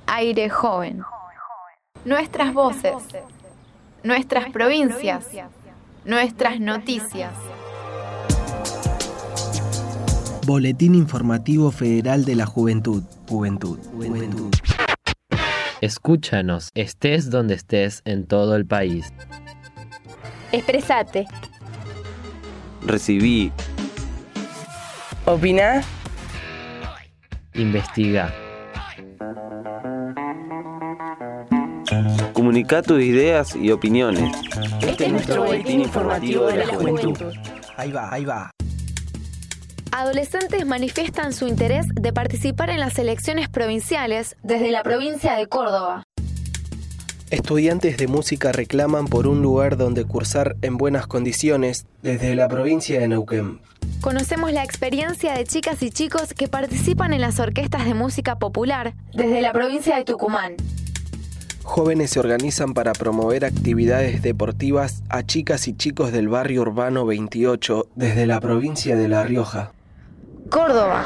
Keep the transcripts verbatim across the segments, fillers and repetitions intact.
aire joven. Nuestras voces, nuestras provincias, nuestras noticias. Boletín Informativo Federal de la Juventud. Juventud. Juventud. Escúchanos, estés donde estés en todo el país. Expresate. Recibí. Opina. Investiga. Comunica tus ideas y opiniones. Este es nuestro boletín informativo de la juventud. Ahí va, ahí va. Adolescentes manifiestan su interés de participar en las elecciones provinciales desde la provincia de Córdoba. Estudiantes de música reclaman por un lugar donde cursar en buenas condiciones desde la provincia de Neuquén. Conocemos la experiencia de chicas y chicos que participan en las orquestas de música popular desde la provincia de Tucumán. Jóvenes se organizan para promover actividades deportivas a chicas y chicos del barrio urbano veintiocho desde la provincia de La Rioja. Córdoba.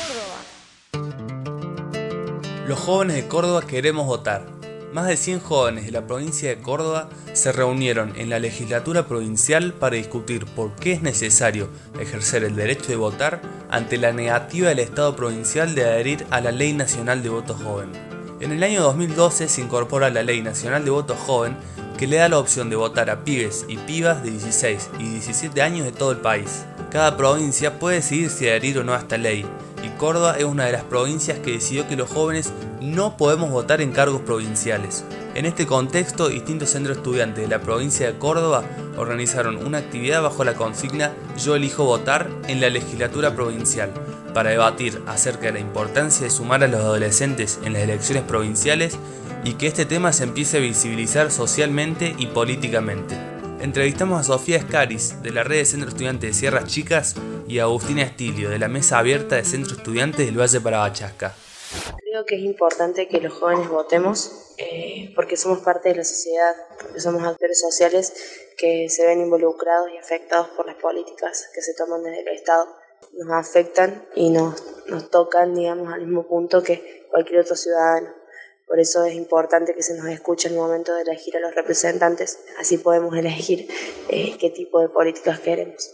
Los jóvenes de Córdoba queremos votar. Más de cien jóvenes de la provincia de Córdoba se reunieron en la legislatura provincial para discutir por qué es necesario ejercer el derecho de votar ante la negativa del Estado provincial de adherir a la Ley Nacional de Voto Joven. En el año dos mil doce se incorpora la Ley Nacional de Voto Joven que le da la opción de votar a pibes y pibas de dieciséis y diecisiete años de todo el país. Cada provincia puede decidir si adherir o no a esta ley, y Córdoba es una de las provincias que decidió que los jóvenes no podemos votar en cargos provinciales. En este contexto, distintos centros estudiantes de la provincia de Córdoba organizaron una actividad bajo la consigna Yo elijo votar en la legislatura provincial, para debatir acerca de la importancia de sumar a los adolescentes en las elecciones provinciales y que este tema se empiece a visibilizar socialmente y políticamente. Entrevistamos a Sofía Escaris, de la red de Centro Estudiantes de Sierras Chicas, y a Agustina Estilio, de la Mesa Abierta de Centro Estudiantes del Valle Parabachasca. Creo que es importante que los jóvenes votemos eh, porque somos parte de la sociedad, porque somos actores sociales que se ven involucrados y afectados por las políticas que se toman desde el Estado. Nos afectan y nos, nos tocan, digamos, al mismo punto que cualquier otro ciudadano. Por eso es importante que se nos escuche en el momento de elegir a los representantes, así podemos elegir eh, qué tipo de políticas queremos.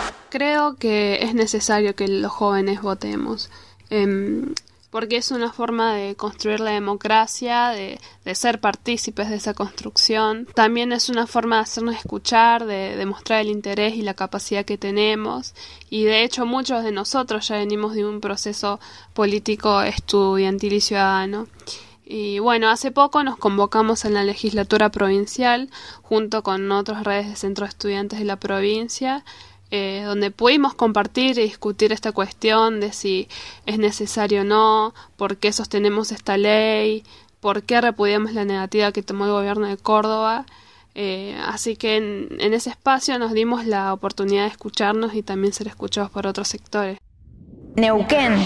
Creo que es necesario que los jóvenes votemos, eh, porque es una forma de construir la democracia, de, de ser partícipes de esa construcción. También es una forma de hacernos escuchar, de demostrar el interés y la capacidad que tenemos. Y de hecho muchos de nosotros ya venimos de un proceso político estudiantil y ciudadano. Y bueno, hace poco nos convocamos en la legislatura provincial junto con otras redes de centros estudiantes de la provincia, eh, donde pudimos compartir y discutir esta cuestión de si es necesario o no, por qué sostenemos esta ley, por qué repudiamos la negativa que tomó el gobierno de Córdoba. Eh, así que en, en ese espacio nos dimos la oportunidad de escucharnos y también ser escuchados por otros sectores. Neuquén.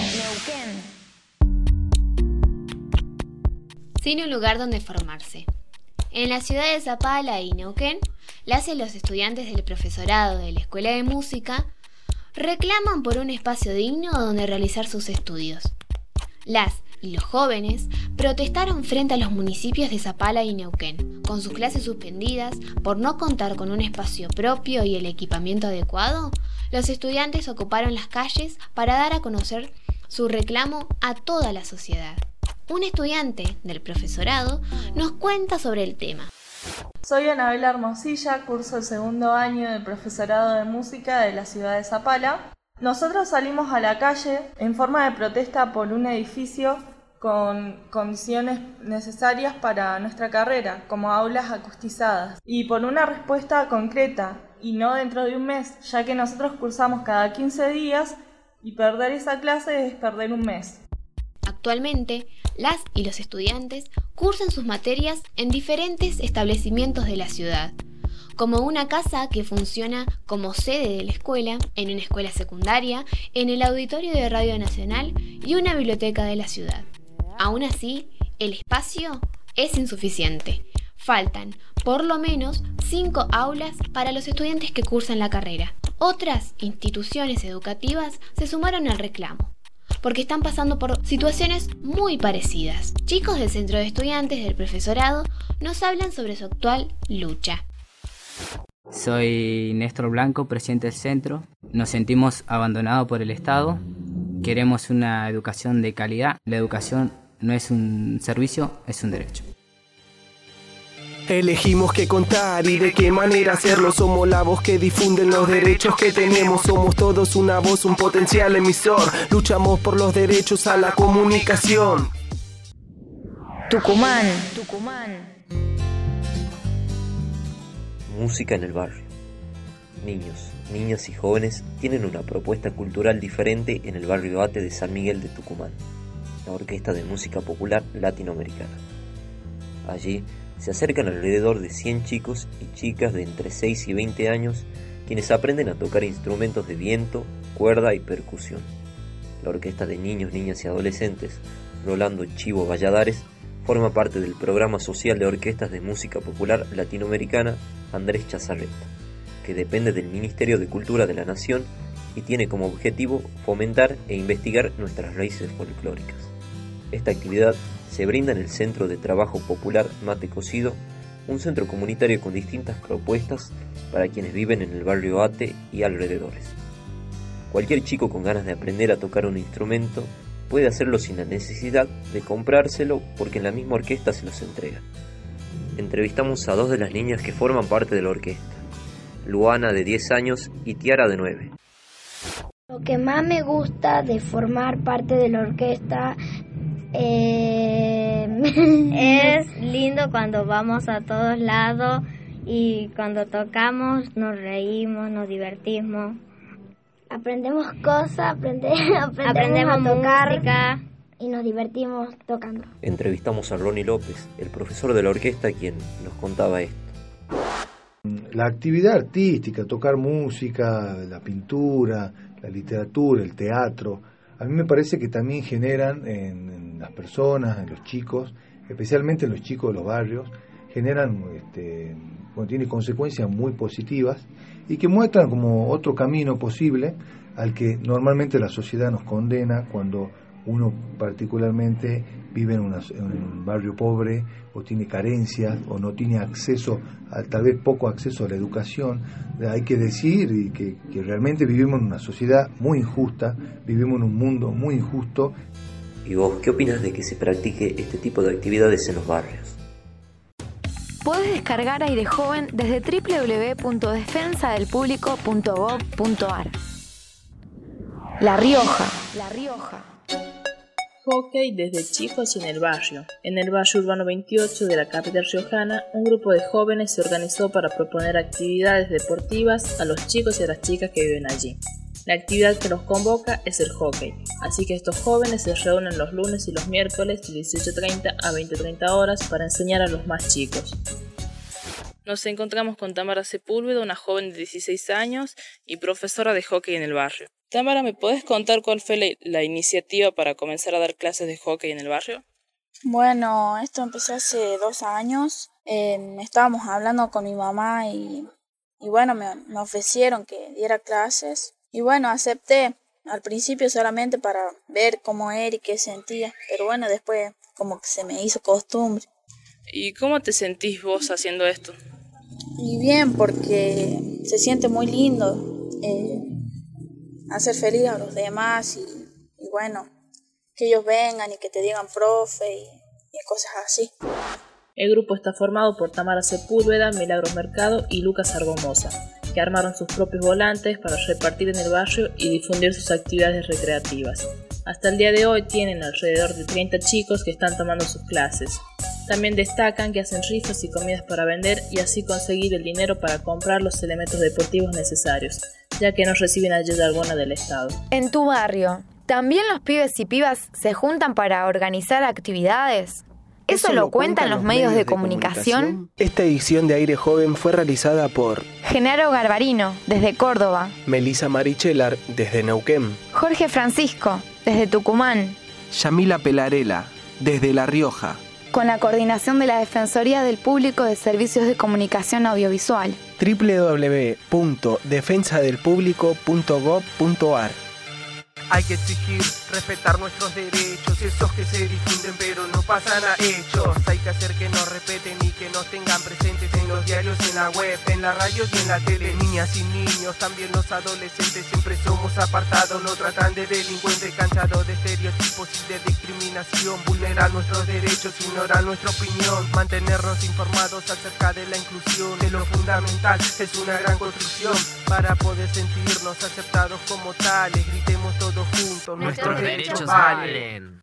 Sin un lugar donde formarse. En la ciudad de Zapala y Neuquén, las y los estudiantes del profesorado de la Escuela de Música reclaman por un espacio digno donde realizar sus estudios. Las y los jóvenes protestaron frente a los municipios de Zapala y Neuquén, con sus clases suspendidas por no contar con un espacio propio y el equipamiento adecuado. Los estudiantes ocuparon las calles para dar a conocer su reclamo a toda la sociedad. Un estudiante del profesorado nos cuenta sobre el tema. Soy Anabela Hermosilla, curso el segundo año del profesorado de música de la ciudad de Zapala. Nosotros salimos a la calle en forma de protesta por un edificio con condiciones necesarias para nuestra carrera, como aulas acustizadas, y por una respuesta concreta y no dentro de un mes, ya que nosotros cursamos cada quince días y perder esa clase es perder un mes. Actualmente, las y los estudiantes cursan sus materias en diferentes establecimientos de la ciudad, como una casa que funciona como sede de la escuela, en una escuela secundaria, en el auditorio de Radio Nacional y una biblioteca de la ciudad. Aún así, el espacio es insuficiente. Faltan, por lo menos, cinco aulas para los estudiantes que cursan la carrera. Otras instituciones educativas se sumaron al reclamo. porque están pasando por situaciones muy parecidas. Chicos del Centro de Estudiantes del Profesorado nos hablan sobre su actual lucha. Soy Néstor Blanco, presidente del centro. Nos sentimos abandonados por el Estado. Queremos una educación de calidad. La educación no es un servicio, es un derecho. Elegimos qué contar y de qué manera hacerlo. Somos la voz que difunden los derechos que tenemos. Somos todos una voz, un potencial emisor. Luchamos por los derechos a la comunicación. Tucumán, Tucumán. Música en el barrio. Niños, niñas y jóvenes tienen una propuesta cultural diferente en el barrio Ate de San Miguel de Tucumán, la Orquesta de Música Popular Latinoamericana. Allí se acercan alrededor de cien chicos y chicas de entre seis y veinte años, quienes aprenden a tocar instrumentos de viento, cuerda y percusión. La Orquesta de Niños, Niñas y Adolescentes Rolando Chivo Valladares forma parte del programa social de orquestas de música popular latinoamericana Andrés Chazarreta, que depende del Ministerio de Cultura de la Nación y tiene como objetivo fomentar e investigar nuestras raíces folclóricas. Esta actividad se brinda en el Centro de Trabajo Popular Mate Cocido, un centro comunitario con distintas propuestas para quienes viven en el barrio Ate y alrededores. Cualquier chico con ganas de aprender a tocar un instrumento puede hacerlo sin la necesidad de comprárselo porque en la misma orquesta se los entrega. Entrevistamos a dos de las niñas que forman parte de la orquesta, Luana de diez años y Tiara de nueve. Lo que más me gusta de formar parte de la orquesta eh, es lindo cuando vamos a todos lados y cuando tocamos nos reímos, nos divertimos. Aprendemos cosas, aprende, aprendemos, aprendemos a tocar música y nos divertimos tocando. Entrevistamos a Ronnie López, el profesor de la orquesta, quien nos contaba esto. La actividad artística, tocar música, la pintura, la literatura, el teatro, a mí me parece que también generan en, en las personas, en los chicos, especialmente en los chicos de los barrios, generan, este, bueno, tiene consecuencias muy positivas y que muestran como otro camino posible al que normalmente la sociedad nos condena cuando uno particularmente vive en, una, en un barrio pobre o tiene carencias o no tiene acceso, a, tal vez poco acceso a la educación. Hay que decir y que, que realmente vivimos en una sociedad muy injusta, vivimos en un mundo muy injusto. ¿Y vos qué opinas de que se practique este tipo de actividades en los barrios? Podés descargar Aire Joven desde doble u doble u doble u punto defensa del público punto gob punto ar. La Rioja. La Rioja. Hockey desde chicos y en el barrio. En el barrio urbano veintiocho de la capital riojana, un grupo de jóvenes se organizó para proponer actividades deportivas a los chicos y a las chicas que viven allí. La actividad que los convoca es el hockey, así que estos jóvenes se reúnen los lunes y los miércoles de dieciocho treinta a veinte treinta horas para enseñar a los más chicos. Nos encontramos con Tamara Sepúlveda, una joven de dieciséis años y profesora de hockey en el barrio. Tamara, ¿me podés contar cuál fue la, la iniciativa para comenzar a dar clases de hockey en el barrio? Bueno, esto empezó hace dos años. Eh, estábamos hablando con mi mamá y, y bueno, me, me ofrecieron que diera clases. Y bueno, acepté al principio solamente para ver cómo era y qué sentía. Pero bueno, después como que se me hizo costumbre. ¿Y cómo te sentís vos haciendo esto? Y bien, porque se siente muy lindo eh, hacer feliz a los demás y, y bueno, que ellos vengan y que te digan profe y, y cosas así. El grupo está formado por Tamara Sepúlveda, Milagros Mercado y Lucas Argomosa, que armaron sus propios volantes para repartir en el barrio y difundir sus actividades recreativas. Hasta el día de hoy tienen alrededor de treinta chicos que están tomando sus clases. También destacan que hacen rifas y comidas para vender y así conseguir el dinero para comprar los elementos deportivos necesarios, ya que no reciben ayuda alguna del Estado. En tu barrio, ¿también los pibes y pibas se juntan para organizar actividades? ¿Eso, ¿Eso lo cuentan los medios, medios de, de comunicación? comunicación? Esta edición de Aire Joven fue realizada por Genaro Garbarino, desde Córdoba. Melissa Marichelar, desde Neuquén. Jorge Francisco, desde Tucumán. Yamila Pelarela, desde La Rioja. Con la coordinación de la Defensoría del Público de Servicios de Comunicación Audiovisual. doble u doble u doble u punto defensa del público punto gob punto ar. Hay que exigir respetar nuestros derechos, esos que se difunden pero no pasan a hechos. Hay que hacer que nos respeten y que nos tengan presentes en los diarios, en la web, en la radio y en la tele. Niñas y niños, también los adolescentes, siempre somos apartados, no tratan de delincuentes, cansados de estereotipos y de discriminación. Vulnerar nuestros derechos, ignorar nuestra opinión, mantenernos informados acerca de la inclusión, de lo fundamental, es una gran construcción para poder sentirnos aceptados como tales. Gritemos todos juntos, nuestros, nuestros derechos valen.